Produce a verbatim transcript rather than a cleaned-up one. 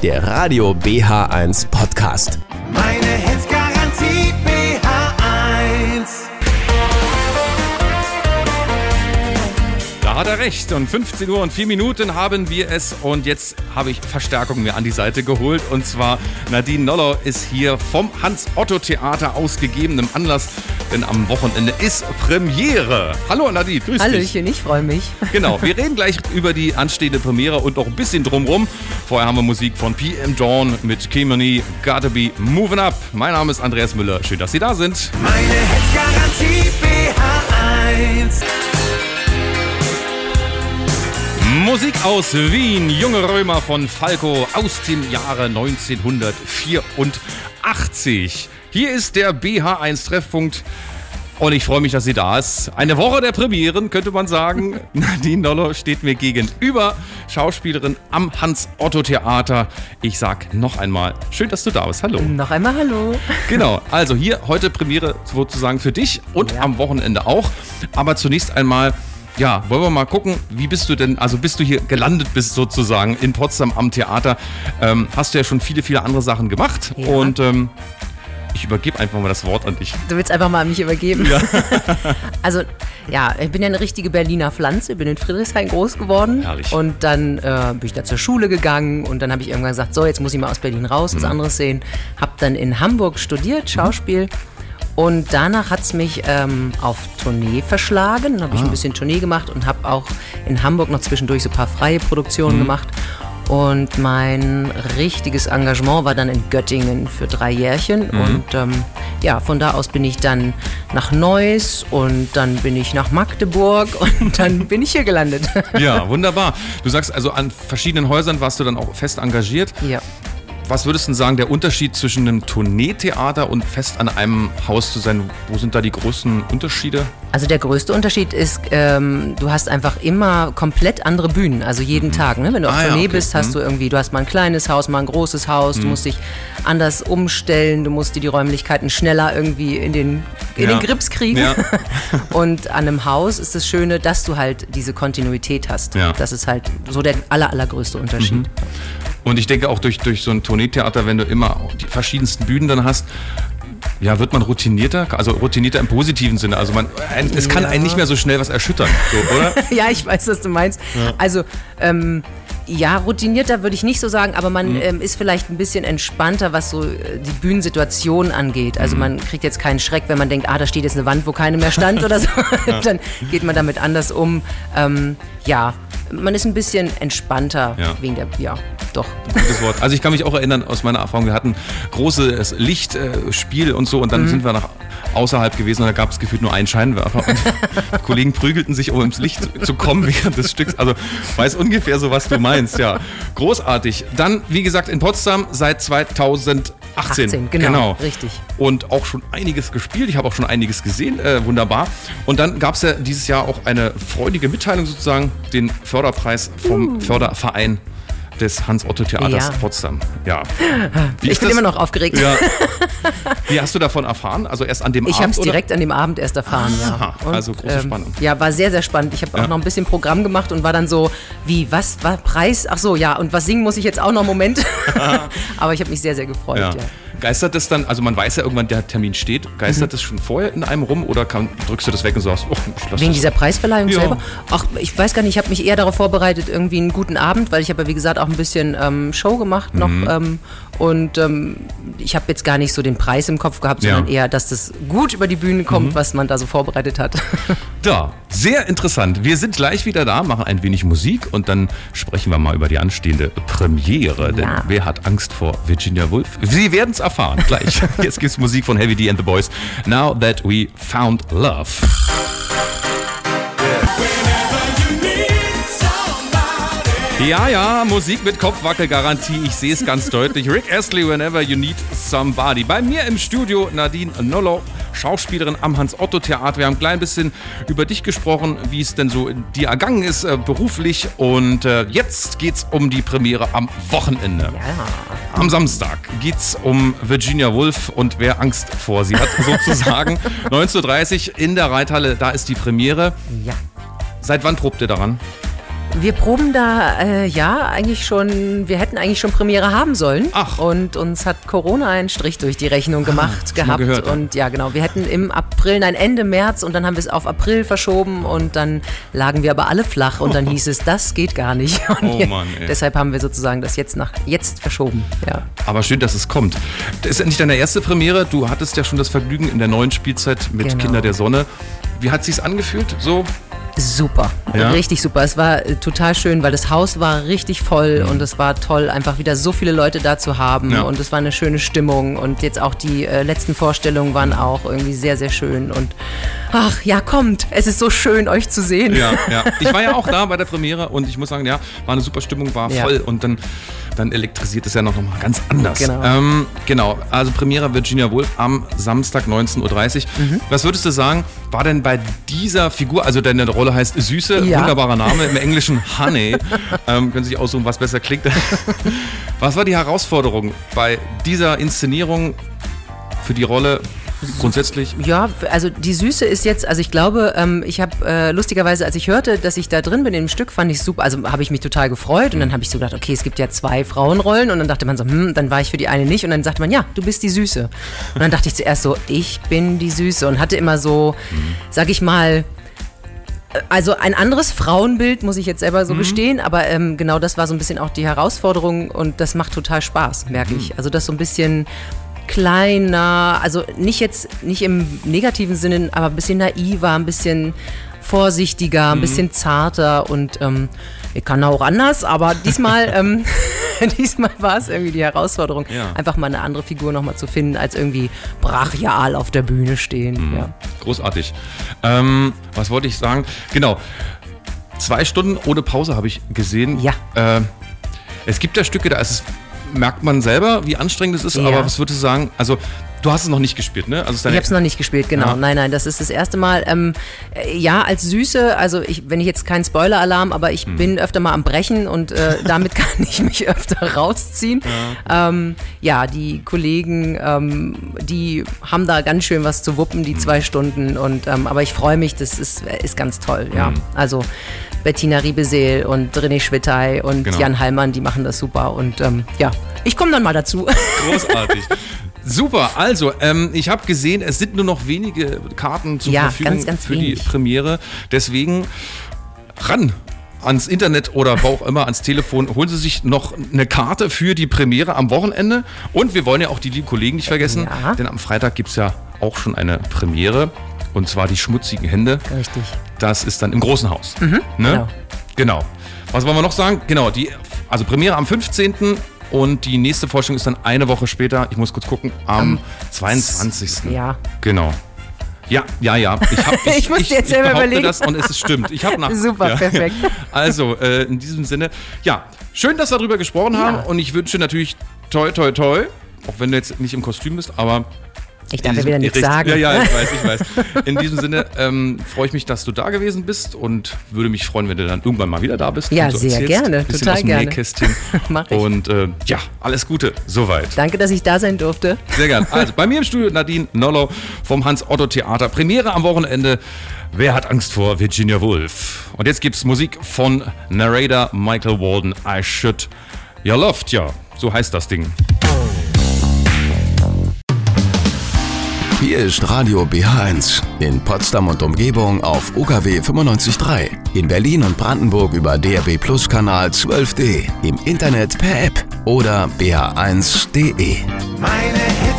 der Radio B H eins Podcast. Meine Hits-Garantie B H eins. Da hat er recht. Und fünfzehn Uhr und vier Minuten haben wir es. Und jetzt habe ich Verstärkung mir an die Seite geholt. Und zwar Nadine Noller ist hier vom Hans-Otto-Theater aus gegebenem Anlass. Denn am Wochenende ist Premiere. Hallo Nadine, grüß dich. Hallöchen, ich freue mich. Genau, wir reden gleich über die anstehende Premiere und noch ein bisschen drumrum. Vorher haben wir Musik von P M Dawn mit Kimani, Gotta Be Moving Up. Mein Name ist Andreas Müller. Schön, dass Sie da sind. Meine Hits-Garantie B H eins. Musik aus Wien, Junge Römer von Falco aus dem Jahre neunzehnhundertvierundachtzig. Hier ist der B H eins Treffpunkt und ich freue mich, dass sie da ist. Eine Woche der Premieren, könnte man sagen. Nadine Noller steht mir gegenüber, Schauspielerin am Hans-Otto-Theater. Ich sag noch einmal, schön, dass du da bist. Hallo. Noch einmal hallo. Genau, also hier heute Premiere sozusagen für dich und Ja. am Wochenende auch. Aber zunächst einmal, ja, wollen wir mal gucken, wie bist du denn, also bis du hier gelandet bist sozusagen in Potsdam am Theater, ähm, hast du ja schon viele, viele andere Sachen gemacht Ja. und ähm, ich übergebe einfach mal das Wort an dich. Du willst einfach mal an mich übergeben. Ja. Also, ja, ich bin ja eine richtige Berliner Pflanze, bin in Friedrichshain groß geworden. Herrlich. Und dann äh, bin ich da zur Schule gegangen und dann habe ich irgendwann gesagt, so, jetzt muss ich mal aus Berlin raus, was anderes sehen. Hab dann in Hamburg studiert, Schauspiel. Und danach hat es mich ähm, auf Tournee verschlagen. Dann habe ich Ah. ein bisschen Tournee gemacht und habe auch in Hamburg noch zwischendurch so ein paar freie Produktionen gemacht. Und mein richtiges Engagement war dann in Göttingen für drei Jährchen. Und ähm, ja, von da aus bin ich dann nach Neuss und dann bin ich nach Magdeburg und dann bin ich hier gelandet. Ja, wunderbar. Du sagst also, an verschiedenen Häusern warst du dann auch fest engagiert. Ja. Was würdest du denn sagen, der Unterschied zwischen einem Tourneetheater und fest an einem Haus zu sein, wo sind da die großen Unterschiede? Also der größte Unterschied ist, ähm, du hast einfach immer komplett andere Bühnen, also jeden Tag. Ne? Wenn du auf Ah, ja, Tournee okay. bist, hast Mhm. du irgendwie, du hast mal ein kleines Haus, mal ein großes Haus, du musst dich anders umstellen, du musst dir die Räumlichkeiten schneller irgendwie in den, in Ja. den Grips kriegen. Ja. Und an einem Haus ist das Schöne, dass du halt diese Kontinuität hast. Ja. Das ist halt so der aller, allergrößte Unterschied. Und ich denke auch durch, durch so ein Tourneetheater, wenn du immer die verschiedensten Bühnen dann hast, ja, wird man routinierter, also routinierter im positiven Sinne. Also man, ein, es kann Ja. einen nicht mehr so schnell was erschüttern, so, oder? Ja, ich weiß, was du meinst. Also, ähm, ja, routinierter würde ich nicht so sagen, aber man ähm, ist vielleicht ein bisschen entspannter, was so äh, die Bühnensituation angeht. Also man kriegt jetzt keinen Schreck, wenn man denkt, ah, da steht jetzt eine Wand, wo keine mehr stand oder so. Dann geht man damit anders um. Ähm, ja, man ist ein bisschen entspannter Ja. wegen der, ja, doch. Gutes Wort. Also ich kann mich auch erinnern aus meiner Erfahrung, wir hatten großes Lichtspiel und so und dann sind wir nach außerhalb gewesen und da gab es gefühlt nur einen Scheinwerfer und die Kollegen prügelten sich, um ins Licht zu kommen während des Stücks. Also weiß ungefähr so, was du meinst, ja. Großartig. Dann, wie gesagt, in Potsdam seit zweitausendachtzehn. achtzehn, genau, richtig. Und auch schon einiges gespielt. Ich habe auch schon einiges gesehen. Äh, wunderbar. Und dann gab es ja dieses Jahr auch eine freudige Mitteilung sozusagen, den Förderpreis vom Förderverein des Hans-Otto-Theaters Ja. Potsdam. Ja. Wie Ich ist bin das? immer noch aufgeregt. Ja. Wie hast du davon erfahren? Also erst an dem Ich habe Abend? es direkt an dem Abend erst erfahren, Aha, ja. also große Spannung. Ja, war sehr, sehr spannend. Ich habe Ja. auch noch ein bisschen Programm gemacht und war dann so, wie, was, war Preis? Ach so, ja, und was singen muss ich jetzt auch noch, Moment. Aber ich habe mich sehr, sehr gefreut, Ja. ja. Geistert das dann, also man weiß ja irgendwann, der Termin steht, geistert das schon vorher in einem rum oder kann, drückst du das weg und sagst, oh, ich lass Wegen das. dieser Preisverleihung Ja. selber? Ach, ich weiß gar nicht, ich habe mich eher darauf vorbereitet, irgendwie einen guten Abend, weil ich habe ja, wie gesagt, auch ein bisschen ähm, Show gemacht noch. Mhm. Ähm, und ähm, ich habe jetzt gar nicht so den Preis im Kopf gehabt, sondern Ja. Mhm. eher, dass das gut über die Bühne kommt, was man da so vorbereitet hat. Ja, sehr interessant. Wir sind gleich wieder da, machen ein wenig Musik und dann sprechen wir mal über die anstehende Premiere. Denn Ja. wer hat Angst vor Virginia Woolf? Sie werden es erfahren, gleich. Jetzt gibt's Musik von Heavy D and the Boys. Now That We Found Love. Ja, ja, Musik mit Kopfwackelgarantie. Ich sehe es ganz deutlich. Rick Astley, Whenever You Need Somebody. Bei mir im Studio Nadine Noller, Schauspielerin am Hans-Otto-Theater. Wir haben ein klein bisschen über dich gesprochen, wie es denn so in dir ergangen ist, äh, beruflich. Und äh, jetzt geht's um die Premiere am Wochenende. Ja. Am Samstag geht's um Virginia Woolf und wer Angst vor sie hat, sozusagen. neunzehn Uhr dreißig in der Reithalle, da ist die Premiere. Ja. Seit wann probt ihr daran? Wir proben da, äh, ja, eigentlich schon, wir hätten eigentlich schon Premiere haben sollen. Ach. Und uns hat Corona einen Strich durch die Rechnung gemacht Ah, gehabt. gehört, ja. Und ja, genau, wir hätten im April, nein, Ende März und dann haben wir es auf April verschoben und dann lagen wir aber alle flach und dann hieß es, das geht gar nicht. Und Oh je- Mann, ey. Deshalb haben wir sozusagen das jetzt nach jetzt verschoben, ja. Aber schön, dass es kommt. Das ist endlich deine erste Premiere. Du hattest ja schon das Vergnügen in der neuen Spielzeit mit Genau. Kinder der Sonne. Wie hat sich's angefühlt? So? Super, Ja? richtig super. Es war äh, total schön, weil das Haus war richtig voll und es war toll, einfach wieder so viele Leute da zu haben Ja. und es war eine schöne Stimmung und jetzt auch die äh, letzten Vorstellungen waren auch irgendwie sehr, sehr schön und ach ja, kommt, es ist so schön, euch zu sehen. Ja, ja. Ich war ja auch da bei der Premiere und ich muss sagen, ja, war eine super Stimmung, war Ja. voll und dann, dann elektrisiert es ja noch mal ganz anders. Genau. Ähm, genau, also Premiere Virginia Woolf am Samstag neunzehn Uhr dreißig. Mhm. Was würdest du sagen, war denn bei dieser Figur, also deine Rolle heißt Süße, Ja. wunderbarer Name, im Englischen Honey, ähm, können Sie sich aussuchen, was besser klingt. Was war die Herausforderung bei dieser Inszenierung für die Rolle grundsätzlich? Ja, also die Süße ist jetzt, also ich glaube, ähm, ich habe äh, lustigerweise, als ich hörte, dass ich da drin bin in dem Stück, fand ich super, also habe ich mich total gefreut und dann habe ich so gedacht, okay, es gibt ja zwei Frauenrollen und dann dachte man so, hm, dann war ich für die eine nicht und dann sagte man, ja, du bist die Süße. Und dann dachte ich zuerst so, ich bin die Süße und hatte immer so, sag ich mal, also ein anderes Frauenbild, muss ich jetzt selber so gestehen, aber ähm, genau das war so ein bisschen auch die Herausforderung und das macht total Spaß, merke ich. Also das so ein bisschen kleiner, also nicht jetzt, nicht im negativen Sinne, aber ein bisschen naiver, ein bisschen vorsichtiger, ein bisschen zarter und ähm, ich kann auch anders, aber diesmal, ähm, diesmal war es irgendwie die Herausforderung, Ja. einfach mal eine andere Figur nochmal zu finden, als irgendwie brachial auf der Bühne stehen. Ja. Großartig. Ähm, was wollte ich sagen? Genau. Zwei Stunden ohne Pause habe ich gesehen. Ja. Äh, es gibt ja Stücke, da ist es, merkt man selber, wie anstrengend es ist, Ja. aber was würdest du sagen? Also, du hast es noch nicht gespielt, ne? Also es ist Ich deine- habe es noch nicht gespielt, genau. Ja. Nein, nein, das ist das erste Mal. Ähm, äh, ja, als Süße, also ich, wenn ich jetzt keinen Spoiler-Alarm, aber ich bin öfter mal am Brechen und äh, damit kann ich mich öfter rausziehen. Ja, ähm, ja die Kollegen, ähm, die haben da ganz schön was zu wuppen, die zwei Stunden. Und, ähm, aber ich freue mich, das ist, ist ganz toll, ja. Also Bettina Riebeseel und René Schwittey und Genau. Jan Hallmann, die machen das super. Und ähm, ja, ich komme dann mal dazu. Großartig. Super, also ähm, ich habe gesehen, es sind nur noch wenige Karten zur Ja, Verfügung ganz, ganz für wenig. die Premiere. Deswegen ran ans Internet oder wo auch immer, ans Telefon. Holen Sie sich noch eine Karte für die Premiere am Wochenende. Und wir wollen ja auch die lieben Kollegen nicht vergessen, Ja. denn am Freitag gibt es ja auch schon eine Premiere. Und zwar die schmutzigen Hände. Richtig. Das ist dann im Großen Haus. ne? genau. Genau. Was wollen wir noch sagen? Genau, die, also Premiere am fünfzehnten und die nächste Vorstellung ist dann eine Woche später, ich muss kurz gucken, am zweiundzwanzigsten Ja. Genau. Ja, ja, ja. Ich, hab, ich, Ich musste jetzt ich selber behaupte überlegen. das und es ist stimmt. Ich habe nach. Super, ja. perfekt. Also, äh, in diesem Sinne, ja, schön, dass wir darüber gesprochen haben und ich wünsche natürlich toi, toi, toi, auch wenn du jetzt nicht im Kostüm bist, aber Ich darf in ja diesem- wieder nichts richtig- sagen. Ja, ja, ich weiß, ich weiß. In diesem Sinne ähm, freue ich mich, dass du da gewesen bist und würde mich freuen, wenn du dann irgendwann mal wieder da bist. Ja, und so sehr erzählst, gerne, bisschen total aus dem gerne. Nähkästchen. Mach ich. Und äh, ja, alles Gute, soweit. Danke, dass ich da sein durfte. Sehr gern. Also bei mir im Studio Nadine Nollo vom Hans-Otto-Theater. Premiere am Wochenende. Wer hat Angst vor Virginia Woolf? Und jetzt gibt's Musik von Narrator Michael Walden. I Should You Loved Ya. So heißt das Ding. Hier ist Radio B H eins. In Potsdam und Umgebung auf U K W fünfundneunzig Komma drei. In Berlin und Brandenburg über D R B Plus Kanal zwölf D. Im Internet per App oder b h eins punkt d e. Meine